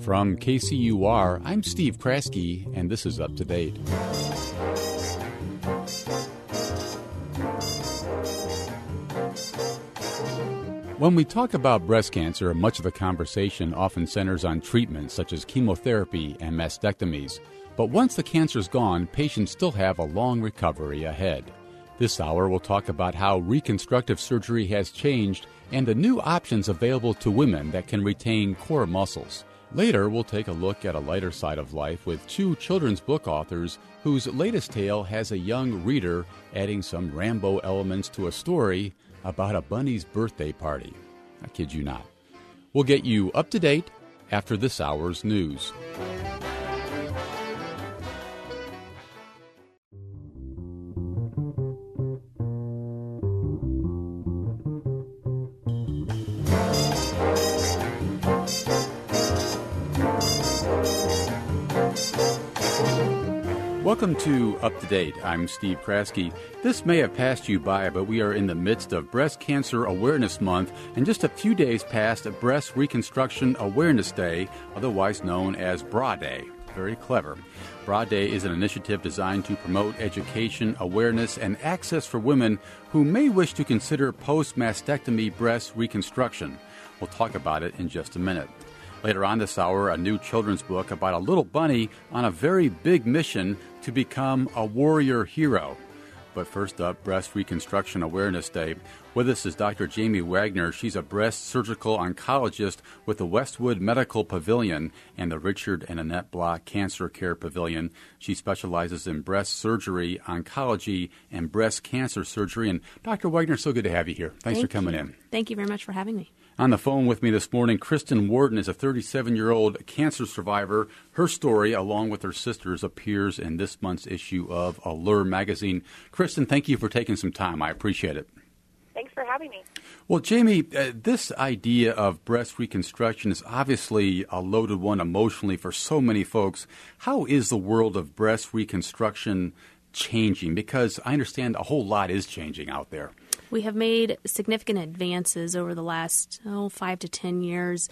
From KCUR, I'm Steve Kraske, and this is Up to Date. When we talk about breast cancer, much of the conversation often centers on treatments such as chemotherapy and mastectomies. But once the cancer's gone, patients still have a long recovery ahead. This hour, we'll talk about how reconstructive surgery has changed and the new options available to women that can retain core muscles. Later, we'll take a look at a lighter side of life with two children's book authors whose latest tale has a young reader adding some Rambo elements to a story about a bunny's birthday party. I kid you not. We'll get you up to date after this hour's news. Welcome to Up to Date. I'm Steve Kraske. This may have passed you by, but we are in the midst of Breast Cancer Awareness Month and just a few days past Breast Reconstruction Awareness Day, otherwise known as BRA Day. Very clever. BRA Day is an initiative designed to promote education, awareness, and access for women who may wish to consider post-mastectomy breast reconstruction. We'll talk about it in just a minute. Later on this hour, a new children's book about a little bunny on a very big mission to become a warrior hero. But first up, Breast Reconstruction Awareness Day. With us is Dr. Jamie Wagner. She's a breast surgical oncologist with the Westwood Medical Pavilion and the Richard and Annette Block Cancer Care Pavilion. She specializes in breast surgery, oncology, and breast cancer surgery. And Dr. Wagner, so good to have you here. Thanks for coming in. Thank you very much for having me. On the phone with me this morning, Kristen Warden is a 37-year-old cancer survivor. Her story, along with her sister's, appears in this month's issue of Allure magazine. Kristen, thank you for taking some time. I appreciate it. Thanks for having me. Well, Jamie, this idea of breast reconstruction is obviously a loaded one emotionally for so many folks. How is the world of breast reconstruction changing? Because I understand a whole lot is changing out there. We have made significant advances over the last 5 to 10 years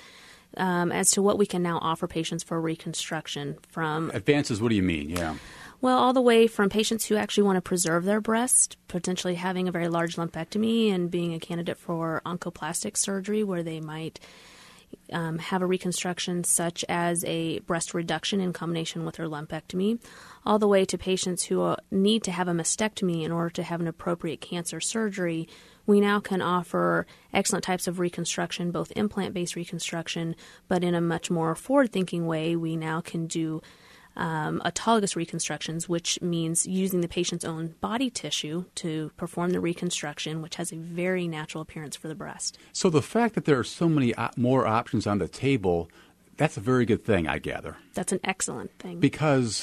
as to what we can now offer patients for reconstruction. From advances, what do you mean? Yeah. Well, all the way from patients who actually want to preserve their breast, potentially having a very large lumpectomy and being a candidate for oncoplastic surgery where they might have a reconstruction such as a breast reduction in combination with their lumpectomy, all the way to patients who need to have a mastectomy in order to have an appropriate cancer surgery. We now can offer excellent types of reconstruction, both implant-based reconstruction, but in a much more forward-thinking way, we now can do autologous reconstructions, which means using the patient's own body tissue to perform the reconstruction, which has a very natural appearance for the breast. So the fact that there are so many more options on the table, that's a very good thing, I gather. That's an excellent thing. Because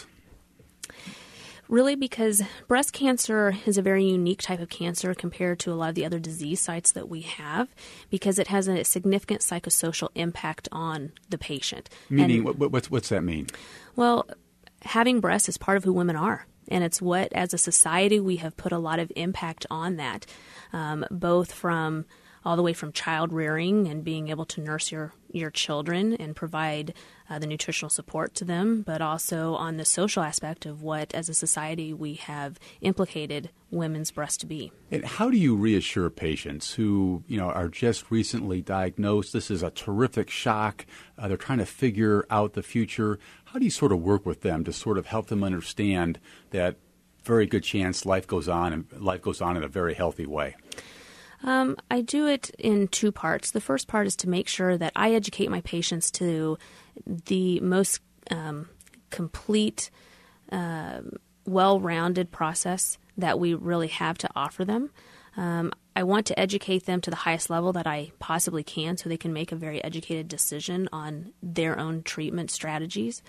breast cancer is a very unique type of cancer compared to a lot of the other disease sites that we have, because it has a significant psychosocial impact on the patient. Meaning, what's that mean? Well, having breasts is part of who women are. And it's what, as a society, we have put a lot of impact on that, both from all the way from child rearing and being able to nurse your children and provide the nutritional support to them, but also on the social aspect of what, as a society, we have implicated women's breasts to be. And how do you reassure patients who, are just recently diagnosed? This is a terrific shock. They're trying to figure out the future. How do you sort of work with them to sort of help them understand that very good chance life goes on in a very healthy way? I do it in two parts. The first part is to make sure that I educate my patients to the most complete, well-rounded process that we really have to offer them. I want to educate them to the highest level that I possibly can so they can make a very educated decision on their own treatment strategies.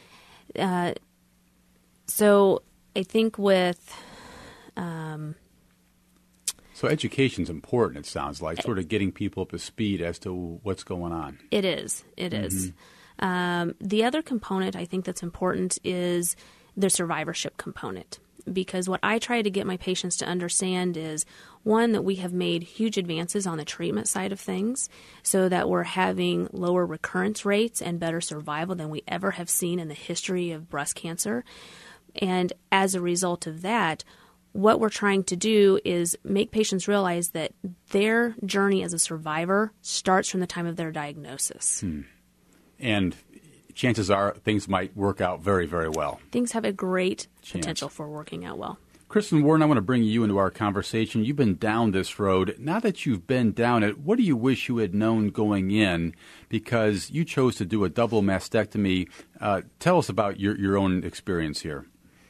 So I think with So education's important, it sounds like, sort of getting people up to speed as to what's going on. It is. It is. The other component I think that's important is the survivorship component, because what I try to get my patients to understand is one, that we have made huge advances on the treatment side of things so that we're having lower recurrence rates and better survival than we ever have seen in the history of breast cancer. And as a result of that, what we're trying to do is make patients realize that their journey as a survivor starts from the time of their diagnosis. And chances are things might work out very, very well. Things have a great potential for working out well. Kristen Warren, I want to bring you into our conversation. You've been down this road. Now that you've been down it, what do you wish you had known going in? Because you chose to do a double mastectomy. Tell us about your own experience here.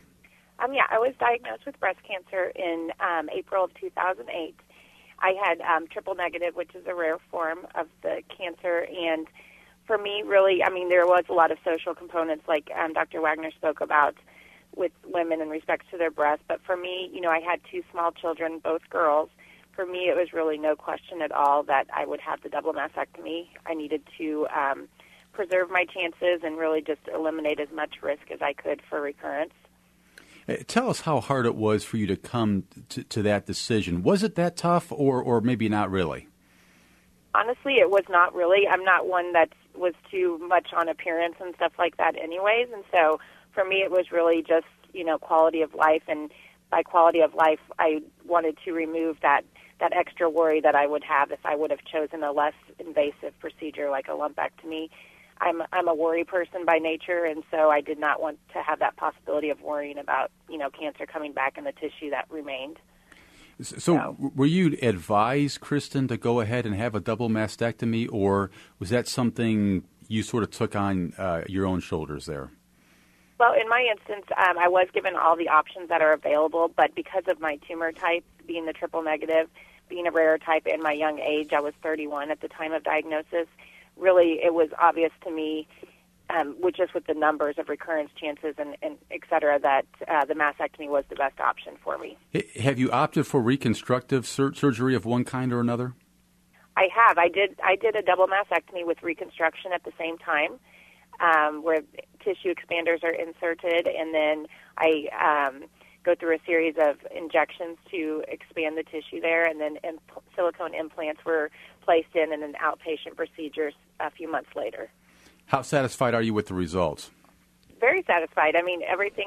I was diagnosed with breast cancer in April of 2008. I had triple negative, which is a rare form of the cancer, and for me, really, there was a lot of social components like Dr. Wagner spoke about with women in respect to their breasts. But for me, I had 2 small children, both girls. For me, it was really no question at all that I would have the double mastectomy. I needed to preserve my chances and really just eliminate as much risk as I could for recurrence. Tell us how hard it was for you to come to that decision. Was it that tough or maybe not really? Honestly, it was not really. I'm not one that was too much on appearance and stuff like that anyways. And so for me, it was really just, quality of life. And by quality of life, I wanted to remove that extra worry that I would have if I would have chosen a less invasive procedure like a lumpectomy. I'm a worry person by nature, and so I did not want to have that possibility of worrying about, cancer coming back in the tissue that remained. So were you advised, Kristen, to go ahead and have a double mastectomy, or was that something you sort of took on your own shoulders there? Well, in my instance, I was given all the options that are available, but because of my tumor type, being the triple negative, being a rare type, and my young age, I was 31 at the time of diagnosis, really it was obvious to me, with the numbers of recurrence chances and et cetera, that the mastectomy was the best option for me. Have you opted for reconstructive surgery of one kind or another? I have. I did a double mastectomy with reconstruction at the same time, where tissue expanders are inserted, and then I go through a series of injections to expand the tissue there, and then silicone implants were placed in an outpatient procedure a few months later. How satisfied are you with the results? Very satisfied. Everything,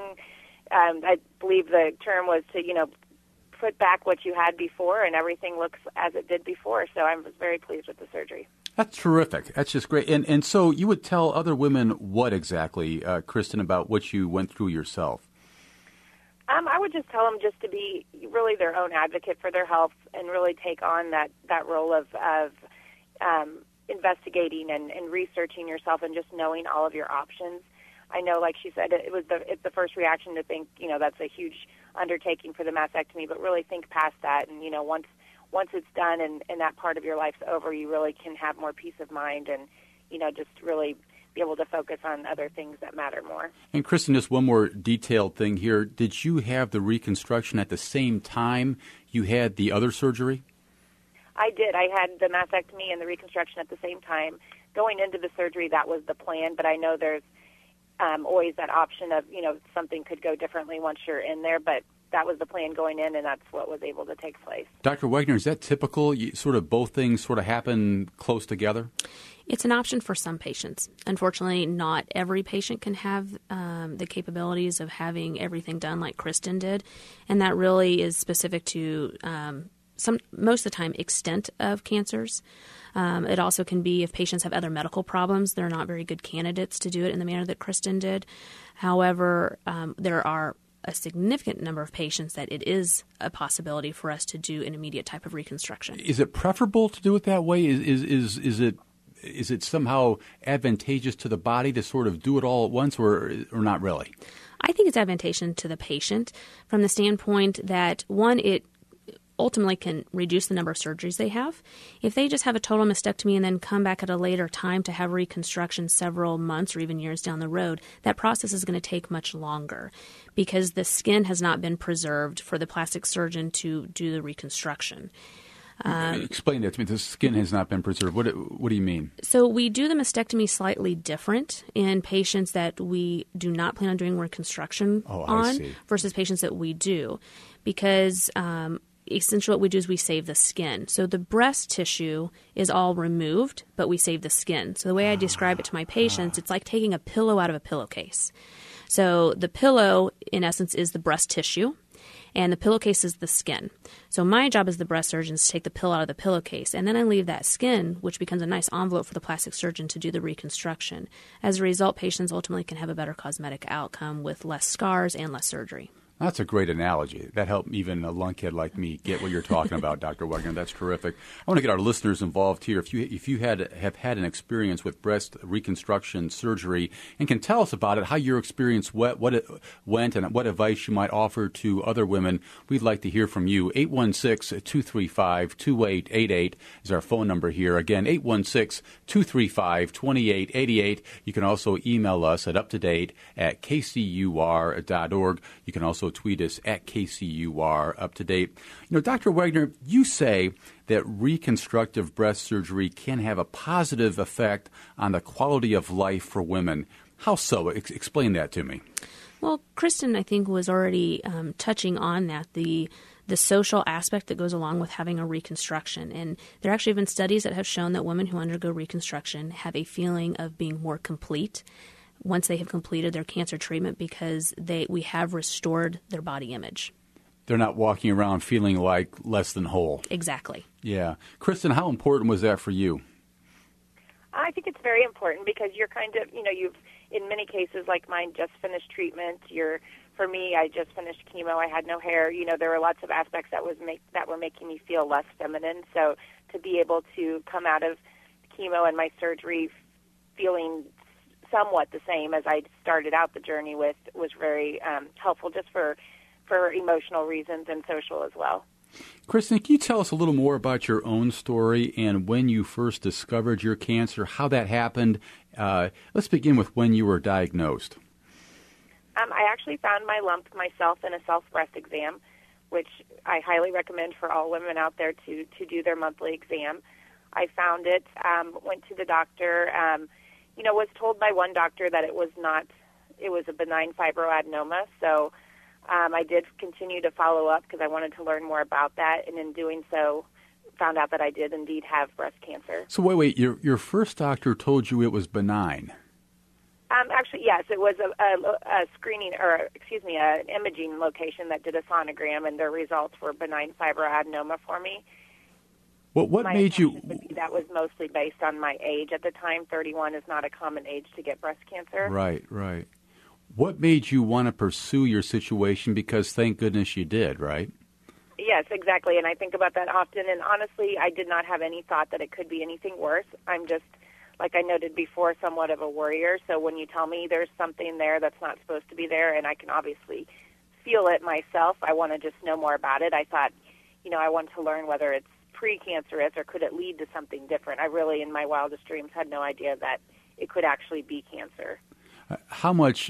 I believe the term was to, put back what you had before, and everything looks as it did before. So I was very pleased with the surgery. That's terrific. That's just great. And so you would tell other women what exactly, Kristen, about what you went through yourself? I would just tell them just to be really their own advocate for their health and really take on that role of investigating and researching yourself and just knowing all of your options. I know, like she said, it's the first reaction to think, that's a huge undertaking for the mastectomy, but really think past that. And, once it's done and that part of your life's over, you really can have more peace of mind and, just really be able to focus on other things that matter more. And Kristen, just one more detailed thing here. Did you have the reconstruction at the same time you had the other surgery? I did. I had the mastectomy and the reconstruction at the same time. Going into the surgery, that was the plan, but I know there's always that option of, something could go differently once you're in there, but that was the plan going in, and that's what was able to take place. Dr. Wagner, is that typical? Both things sort of happen close together? It's an option for some patients. Unfortunately, not every patient can have the capabilities of having everything done like Kristen did, and that really is specific to most of the time extent of cancers. It also can be if patients have other medical problems, they're not very good candidates to do it in the manner that Kristen did. However, there are a significant number of patients that it is a possibility for us to do an immediate type of reconstruction. Is it preferable to do it that way? Is it somehow advantageous to the body to sort of do it all at once, or not really? I think it's advantageous to the patient from the standpoint that, one, it ultimately can reduce the number of surgeries they have. If they just have a total mastectomy and then come back at a later time to have reconstruction several months or even years down the road, that process is going to take much longer because the skin has not been preserved for the plastic surgeon to do the reconstruction. Explain that to me. The skin has not been preserved. What do you mean? So we do the mastectomy slightly different in patients that we do not plan on doing reconstruction on versus patients that we do, because essentially what we do is we save the skin. So the breast tissue is all removed, but we save the skin. So the way I describe it to my patients, it's like taking a pillow out of a pillowcase. So the pillow, in essence, is the breast tissue, and the pillowcase is the skin. So my job as the breast surgeon is to take the pillow out of the pillowcase, and then I leave that skin, which becomes a nice envelope for the plastic surgeon to do the reconstruction. As a result, patients ultimately can have a better cosmetic outcome with less scars and less surgery. That's a great analogy. That helped even a lunkhead like me get what you're talking about, Dr. Wegner. That's terrific. I want to get our listeners involved here. If you have had an experience with breast reconstruction surgery and can tell us about it, how your experience what it went, and what advice you might offer to other women, we'd like to hear from you. 816-235-2888 is our phone number here. Again, 816-235-2888. You can also email us at uptodate@kcur.org. You can also tweet us at KCUR UpToDate. Dr. Wegner, you say that reconstructive breast surgery can have a positive effect on the quality of life for women. How so? Explain that to me. Well, Kristen, I think, was already touching on that, the social aspect that goes along with having a reconstruction. And there actually have been studies that have shown that women who undergo reconstruction have a feeling of being more complete once they have completed their cancer treatment, because we have restored their body image. They're not walking around feeling like less than whole. Exactly. Yeah. Kristen, how important was that for you? I think it's very important because you're kind of, you've, in many cases like mine, just finished treatment. For me, I just finished chemo. I had no hair. There were lots of aspects that were making me feel less feminine. So to be able to come out of chemo and my surgery feeling somewhat the same as I started out the journey with was very helpful, just for emotional reasons and social as well. Kristen, can you tell us a little more about your own story and when you first discovered your cancer, how that happened? Let's begin with when you were diagnosed. I actually found my lump myself in a self-breast exam, which I highly recommend for all women out there to do their monthly exam. I found it, went to the doctor, was told by one doctor that it was a benign fibroadenoma. So I did continue to follow up because I wanted to learn more about that. And in doing so, found out that I did indeed have breast cancer. So wait, your first doctor told you it was benign? Actually, yes, it was a screening, an imaging location that did a sonogram, and their results were benign fibroadenoma for me. Well, what made you? That was mostly based on my age at the time. 31 is not a common age to get breast cancer. Right. What made you want to pursue your situation? Because thank goodness you did, right? Yes, exactly. And I think about that often. And honestly, I did not have any thought that it could be anything worse. I'm just, like I noted before, somewhat of a worrier. So when you tell me there's something there that's not supposed to be there, and I can obviously feel it myself, I want to just know more about it. I thought, I want to learn whether it's precancerous or could it lead to something different. I really, in my wildest dreams, had no idea that it could actually be cancer. How much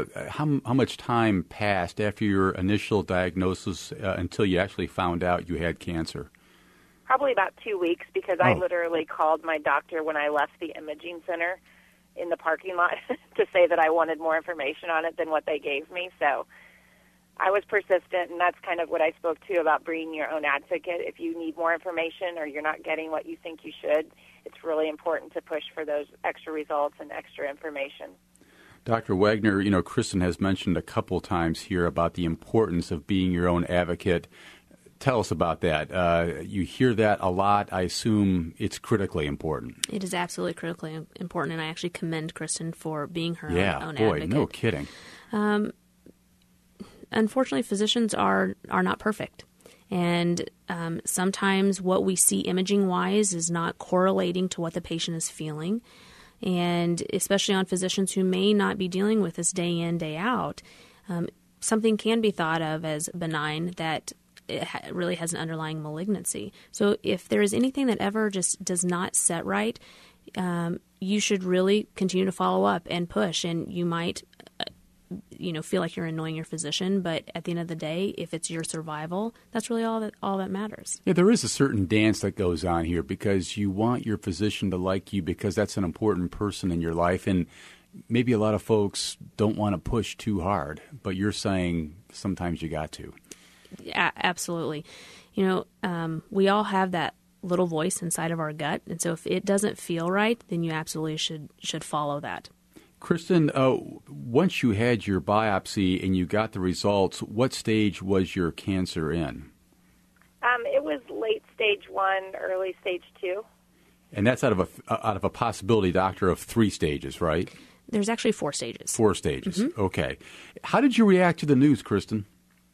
time passed after your initial diagnosis until you actually found out you had cancer? Probably about 2 weeks, because I literally called my doctor when I left the imaging center in the parking lot to say that I wanted more information on it than what they gave me. So I was persistent, and that's kind of what I spoke to about being your own advocate. If you need more information or you're not getting what you think you should, it's really important to push for those extra results and extra information. Dr. Wegner, Kristen has mentioned a couple times here about the importance of being your own advocate. Tell us about that. You hear that a lot. I assume it's critically important. It is absolutely critically important, and I actually commend Kristen for being her own advocate. Yeah, boy, no kidding. Unfortunately, physicians are not perfect. And sometimes what we see imaging-wise is not correlating to what the patient is feeling. And especially on physicians who may not be dealing with this day in, day out, something can be thought of as benign that it really has an underlying malignancy. So if there is anything that ever just does not set right, you should really continue to follow up and push. And you might feel like you're annoying your physician, but at the end of the day, if it's your survival, that's really all that matters. Yeah, there is a certain dance that goes on here because you want your physician to like you because that's an important person in your life, and maybe a lot of folks don't want to push too hard, but you're saying sometimes you got to. Yeah, absolutely. We all have that little voice inside of our gut, and so if it doesn't feel right, then you absolutely should follow that. Kristen, once you had your biopsy and you got the results, what stage was your cancer in? It was late stage 1, early stage 2. And that's out of a possibility, doctor, of 3 stages, right? There's actually 4 stages. 4 stages. Mm-hmm. Okay. How did you react to the news, Kristen?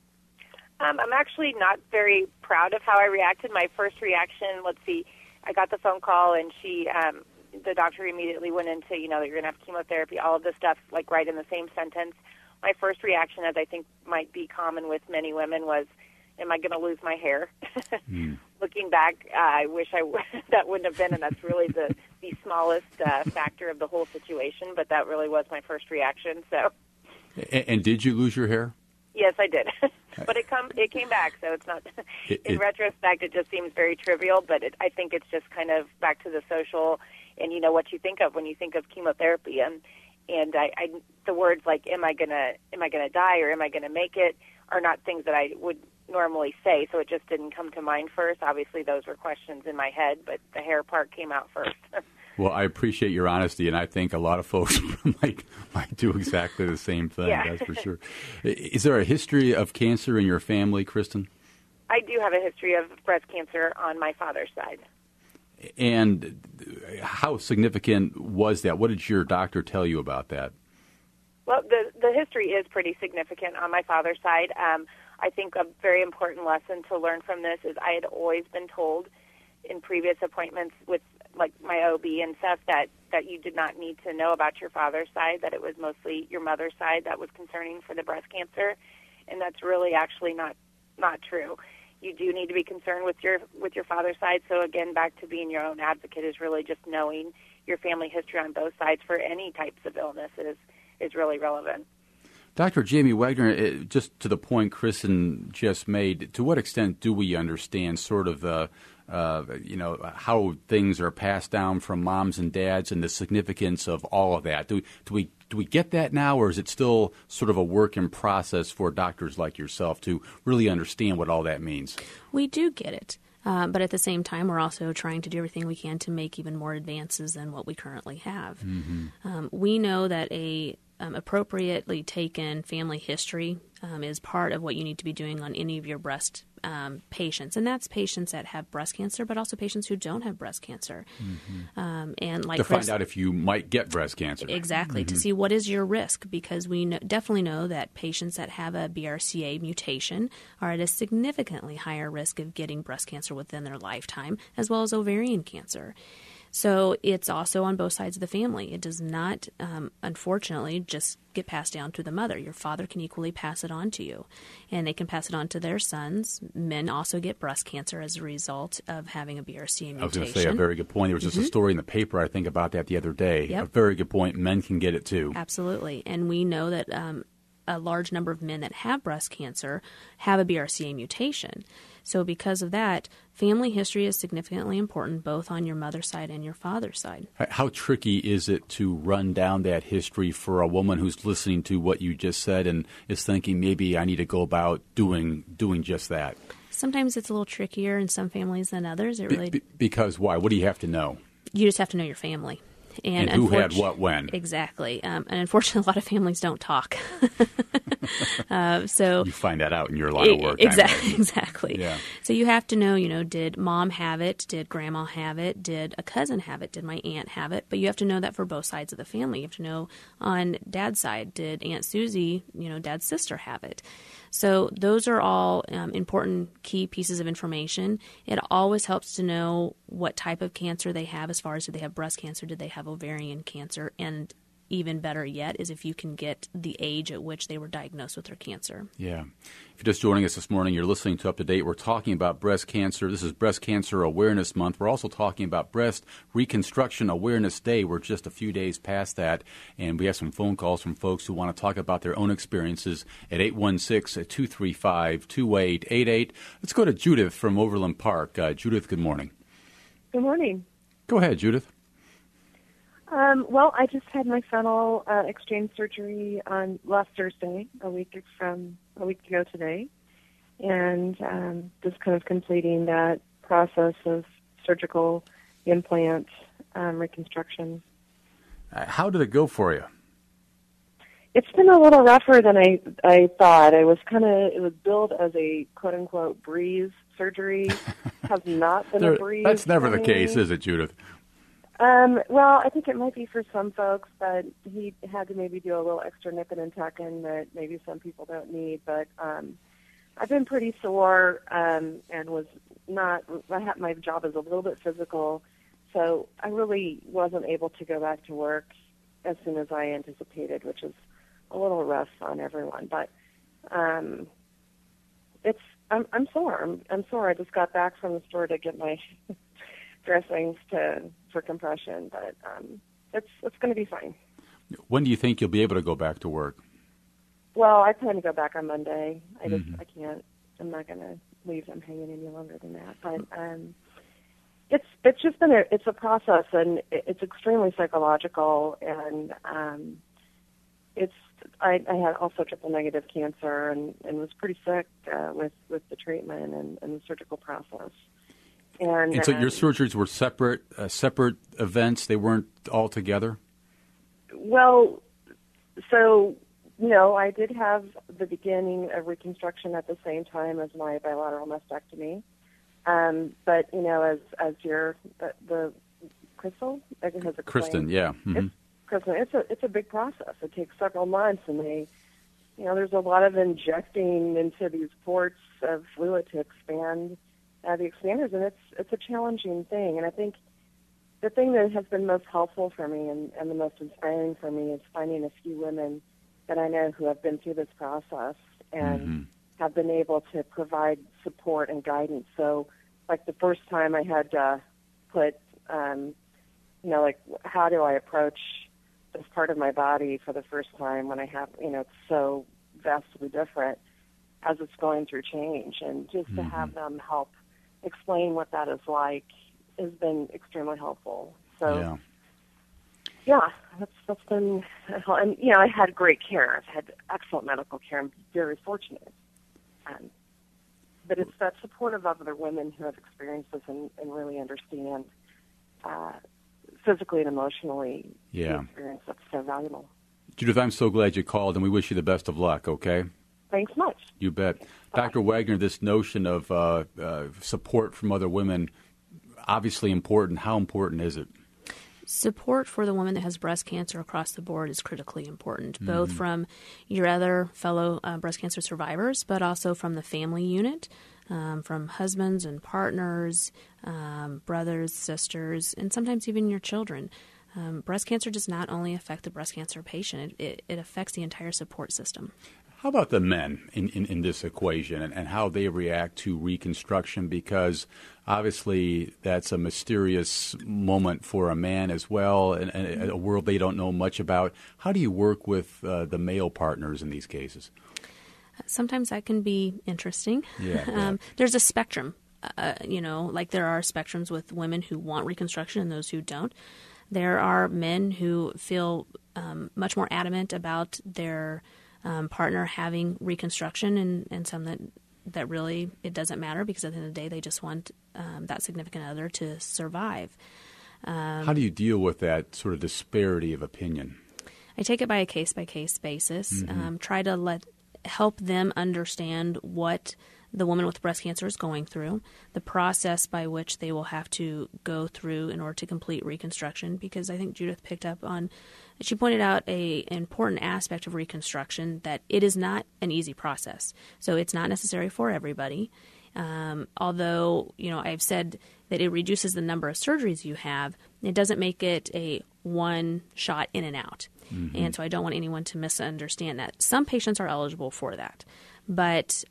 I'm actually not very proud of how I reacted. My first reaction, I got the phone call, and the doctor immediately went into, that you're going to have chemotherapy, all of this stuff, like right in the same sentence. My first reaction, as I think might be common with many women, was, am I going to lose my hair? Looking back, I wish that wouldn't have been, and that's really the smallest factor of the whole situation, but that really was my first reaction. So. And did you lose your hair? Yes, I did. But it came back, so it's not. In retrospect, it just seems very trivial, but I think it's just kind of back to the social and what you think of when you think of chemotherapy, and the words like am I gonna die or am I gonna make it are not things that I would normally say, so it just didn't come to mind first. Obviously, those were questions in my head, but the hair part came out first. Well, I appreciate your honesty, and I think a lot of folks might do exactly the same thing, yeah. That's for sure. Is there a history of cancer in your family, Kristen? I do have a history of breast cancer on my father's side. And how significant was that? What did your doctor tell you about that? Well, the history is pretty significant on my father's side. I think a very important lesson to learn from this is I had always been told in previous appointments with like my OB and stuff that you did not need to know about your father's side, that it was mostly your mother's side that was concerning for the breast cancer, and that's really actually not true. You do need to be concerned with your father's side. So again, back to being your own advocate is really just knowing your family history on both sides for any types of illness is really relevant. Dr. Jamie Wagner, just to the point Kristen just made, to what extent do we understand sort of the how things are passed down from moms and dads and the significance of all of that? Do we get that now, or is it still sort of a work in process for doctors like yourself to really understand what all that means? We do get it. But at the same time, we're also trying to do everything we can to make even more advances than what we currently have. Mm-hmm. We know that a appropriately taken family history is part of what you need to be doing on any of your breast patients, and that's patients that have breast cancer, but also patients who don't have breast cancer. Mm-hmm. And like to find out if you might get breast cancer. Exactly, mm-hmm. To see what is your risk, because we definitely know that patients that have a BRCA mutation are at a significantly higher risk of getting breast cancer within their lifetime, as well as ovarian cancer. So it's also on both sides of the family. It does not, unfortunately, just get passed down to the mother. Your father can equally pass it on to you, and they can pass it on to their sons. Men also get breast cancer as a result of having a BRCA mutation. I was going to say a very good point. There was just a story in the paper, I think, about that the other day. Yep. A very good point. Men can get it too. Absolutely. And we know that a large number of men that have breast cancer have a BRCA mutation. So because of that, family history is significantly important both on your mother's side and your father's side. How tricky is it to run down that history for a woman who's listening to what you just said and is thinking maybe I need to go about doing just that? Sometimes it's a little trickier in some families than others. It really because why? What do you have to know? You just have to know your family. And who had what when. Exactly. And unfortunately, a lot of families don't talk. So you find that out in your line of work. Exactly. Yeah. So you have to know, did mom have it? Did grandma have it? Did a cousin have it? Did my aunt have it? But you have to know that for both sides of the family. You have to know on dad's side, did Aunt Susie, dad's sister have it? So those are all important key pieces of information. It always helps to know what type of cancer they have, as far as, do they have breast cancer, did they have ovarian cancer, and even better yet is if you can get the age at which they were diagnosed with their cancer. Yeah. If you're just joining us this morning, you're listening to Up to Date. We're talking about breast cancer. This is Breast Cancer Awareness Month. We're also talking about Breast Reconstruction Awareness Day. We're just a few days past that, and we have some phone calls from folks who want to talk about their own experiences at 816-235-2888. Let's go to Judith from Overland Park. Judith, good morning. Good morning. Go ahead, Judith. Well, I just had my frontal exchange surgery on last Thursday, a week ago today, and just kind of completing that process of surgical implant reconstruction. How did it go for you? It's been a little rougher than I thought. It was billed as a quote unquote breeze surgery. Has not been a breeze. That's never the case, is it, Judith? Well, I think it might be for some folks, but he had to maybe do a little extra nipping and tucking that maybe some people don't need. But I've been pretty sore and was not. My job is a little bit physical, so I really wasn't able to go back to work as soon as I anticipated, which is a little rough on everyone. But I'm sore. I'm sore. I just got back from the store to get my dressings for compression, but it's going to be fine. When do you think you'll be able to go back to work? Well, I plan to go back on Monday. I can't. I'm not going to leave them hanging any longer than that. But it's just been a process, and it's extremely psychological, and I had also triple negative cancer and was pretty sick with the treatment and the surgical process. And so your surgeries were separate events? They weren't all together? Well, so, I did have the beginning of reconstruction at the same time as my bilateral mastectomy. But, as the Crystal, I think has explained. Kristen, yeah. Mm-hmm. It's a big process. It takes several months, and there's a lot of injecting into these ports of fluid to expand the expanders, and it's a challenging thing. And I think the thing that has been most helpful for me and the most inspiring for me is finding a few women that I know who have been through this process and have been able to provide support and guidance. So, like the first time I had to put, how do I approach this part of my body for the first time when I have, it's so vastly different as it's going through change. And just to have them help explain what that is like has been extremely helpful. So, that's been, and I had great care. I've had excellent medical care. I'm very fortunate. But it's that support of other women who have experienced this and really understand physically and emotionally the experience that's so valuable. Judith, I'm so glad you called, and we wish you the best of luck, okay? Thanks much. You bet. Bye. Dr. Wagner, this notion of support from other women, obviously important. How important is it? Support for the woman that has breast cancer across the board is critically important, both from your other fellow breast cancer survivors, but also from the family unit, from husbands and partners, brothers, sisters, and sometimes even your children. Breast cancer does not only affect the breast cancer patient, it affects the entire support system. How about the men in this equation and how they react to reconstruction? Because obviously that's a mysterious moment for a man as well, and a world they don't know much about. How do you work with the male partners in these cases? Sometimes that can be interesting. Yeah. There's a spectrum, like there are spectrums with women who want reconstruction and those who don't. There are men who feel much more adamant about their partner having reconstruction, and some that really it doesn't matter because at the end of the day they just want that significant other to survive. How do you deal with that sort of disparity of opinion? I take it by a case-by-case basis. Try to help them understand what the woman with breast cancer is going through, the process by which they will have to go through in order to complete reconstruction, because I think Judith picked up on, she pointed out an important aspect of reconstruction, that it is not an easy process. So it's not necessary for everybody. Although, I've said that it reduces the number of surgeries you have, it doesn't make it a one shot in and out. And so I don't want anyone to misunderstand that. Some patients are eligible for that, but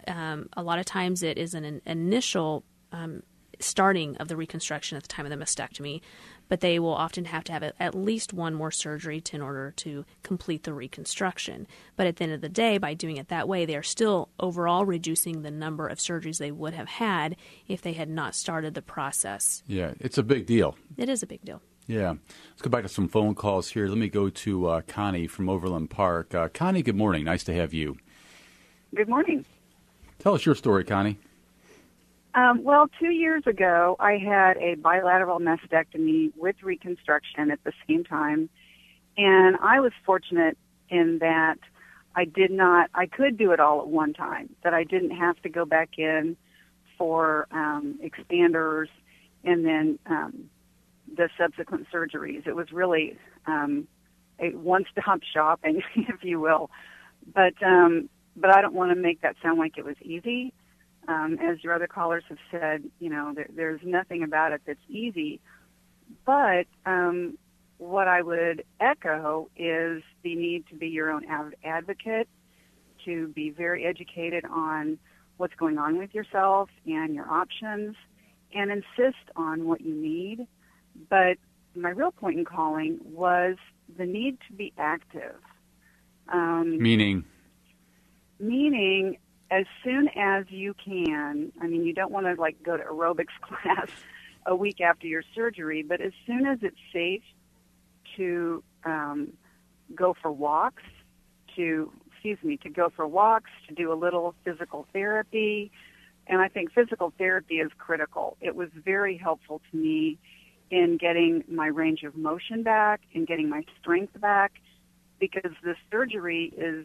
a lot of times it is an initial starting of the reconstruction at the time of the mastectomy, but they will often have to have at least one more surgery in order to complete the reconstruction. But at the end of the day, by doing it that way, they are still overall reducing the number of surgeries they would have had if they had not started the process. Yeah, it's a big deal. It is a big deal. Yeah. Let's go back to some phone calls here. Let me go to Connie from Overland Park. Connie, good morning. Nice to have you. Good morning. Tell us your story, Connie. Well, 2 years ago, I had a bilateral mastectomy with reconstruction at the same time, and I was fortunate in that I could do it all at one time, that I didn't have to go back in for expanders and then the subsequent surgeries. It was really a one-stop shopping, if you will. But I don't want to make that sound like it was easy. As your other callers have said, there's nothing about it that's easy. But what I would echo is the need to be your own advocate, to be very educated on what's going on with yourself and your options, and insist on what you need. But my real point in calling was the need to be active. Meaning, as soon as you can, you don't want to go to aerobics class a week after your surgery, but as soon as it's safe to go for walks, to do a little physical therapy. And I think physical therapy is critical. It was very helpful to me in getting my range of motion back and getting my strength back, because the surgery is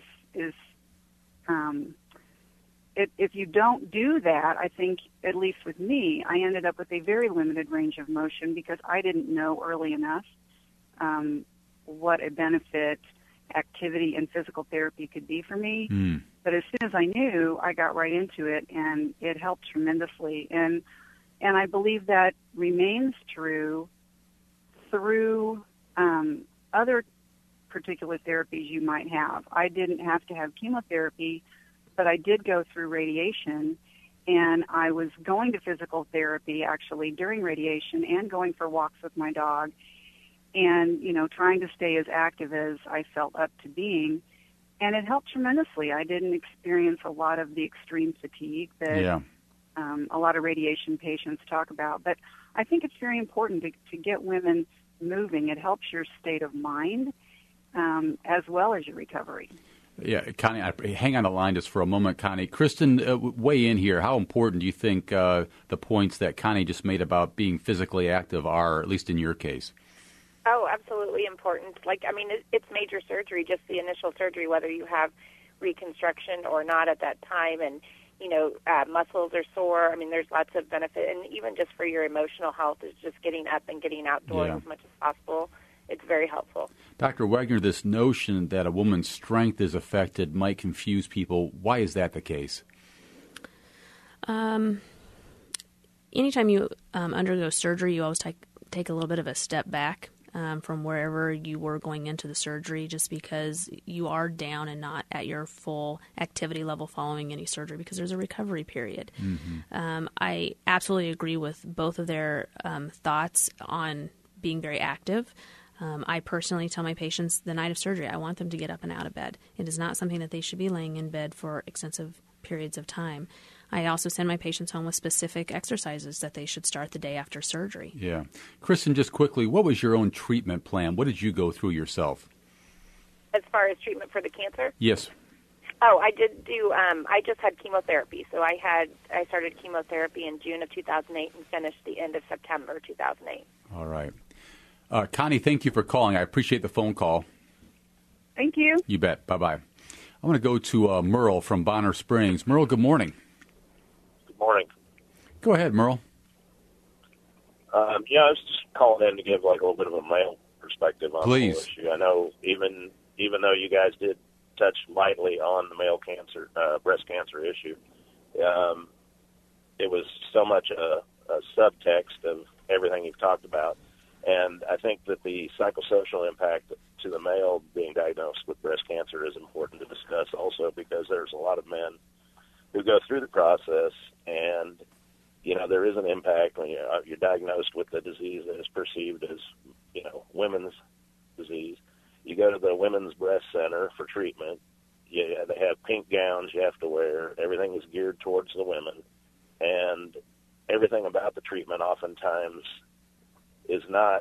if you don't do that, I think, at least with me, I ended up with a very limited range of motion because I didn't know early enough what a benefit activity and physical therapy could be for me. But as soon as I knew, I got right into it, and it helped tremendously. And I believe that remains true through other particular therapies you might have. I didn't have to have chemotherapy, but I did go through radiation, and I was going to physical therapy actually during radiation and going for walks with my dog and, trying to stay as active as I felt up to being. And it helped tremendously. I didn't experience a lot of the extreme fatigue that a lot of radiation patients talk about. But I think it's very important to get women moving. It helps your state of mind as well as your recovery. Yeah, Connie, hang on the line just for a moment, Connie. Kristen, weigh in here. How important do you think the points that Connie just made about being physically active are, at least in your case? Oh, absolutely important. It's major surgery, just the initial surgery, whether you have reconstruction or not at that time. And, muscles are sore. There's lots of benefit. And even just for your emotional health is just getting up and getting outdoors as much as possible. It's very helpful. Dr. Wagner, this notion that a woman's strength is affected might confuse people. Why is that the case? Anytime you undergo surgery, you always take a little bit of a step back from wherever you were going into the surgery, just because you are down and not at your full activity level following any surgery, because there's a recovery period. I absolutely agree with both of their thoughts on being very active. I personally tell my patients the night of surgery, I want them to get up and out of bed. It is not something that they should be laying in bed for extensive periods of time. I also send my patients home with specific exercises that they should start the day after surgery. Yeah. Kristen, just quickly, what was your own treatment plan? What did you go through yourself? As far as treatment for the cancer? Yes. Oh, I did do, I just had chemotherapy. So I started chemotherapy in June of 2008 and finished the end of September 2008. All right. Connie, thank you for calling. I appreciate the phone call. Thank you. You bet. Bye-bye. I want to go to Merle from Bonner Springs. Merle, good morning. Good morning. Go ahead, Merle. I was just calling in to give a little bit of a male perspective on the whole issue. I know even though you guys did touch lightly on the male cancer, breast cancer issue, it was so much a subtext of everything you've talked about. And I think that the psychosocial impact to the male being diagnosed with breast cancer is important to discuss also, because there's a lot of men who go through the process and, there is an impact when you're diagnosed with the disease that is perceived as, women's disease. You go to the Women's Breast Center for treatment. They have pink gowns you have to wear. Everything is geared towards the women. And everything about the treatment oftentimes is not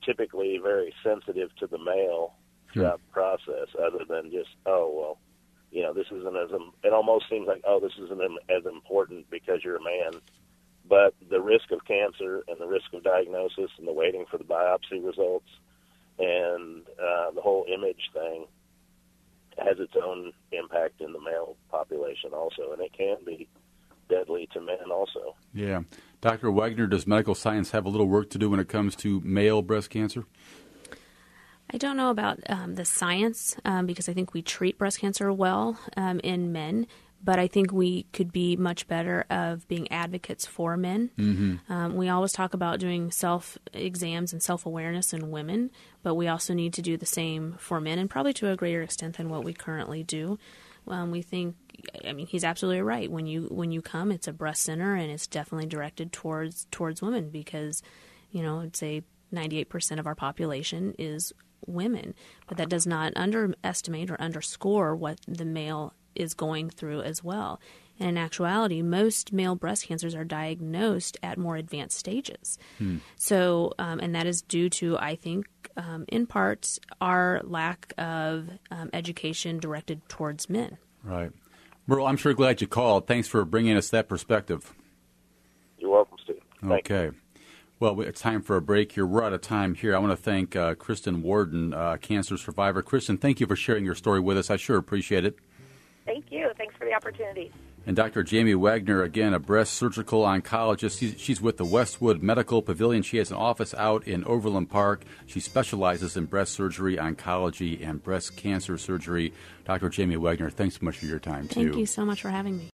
typically very sensitive to the male throughout the process, other than just, this isn't it almost seems like, oh, this isn't as important because you're a man. But the risk of cancer and the risk of diagnosis and the waiting for the biopsy results and the whole image thing has its own impact in the male population also, and it can be deadly to men also. Yeah. Dr. Wagner, does medical science have a little work to do when it comes to male breast cancer? I don't know about the science because I think we treat breast cancer well in men, but I think we could be much better of being advocates for men. Mm-hmm. We always talk about doing self-exams and self-awareness in women, but we also need to do the same for men, and probably to a greater extent than what we currently do. We think, he's absolutely right. When you come, it's a breast center, and it's definitely directed towards women because, I'd say 98% of our population is women, but that does not underestimate or underscore what the male is going through as well. And in actuality, most male breast cancers are diagnosed at more advanced stages. So, and that is due to, I think, in part, our lack of education directed towards men. Right. Merle, I'm sure glad you called. Thanks for bringing us that perspective. You're welcome, Steve. Okay. Well, it's time for a break here. We're out of time here. I want to thank Kristen Warden, cancer survivor. Kristen, thank you for sharing your story with us. I sure appreciate it. Thank you. Thanks for the opportunity. And Dr. Jamie Wagner, again, a breast surgical oncologist. She's with the Westwood Medical Pavilion. She has an office out in Overland Park. She specializes in breast surgery, oncology, and breast cancer surgery. Dr. Jamie Wagner, thanks so much for your time, too. Thank you so much for having me.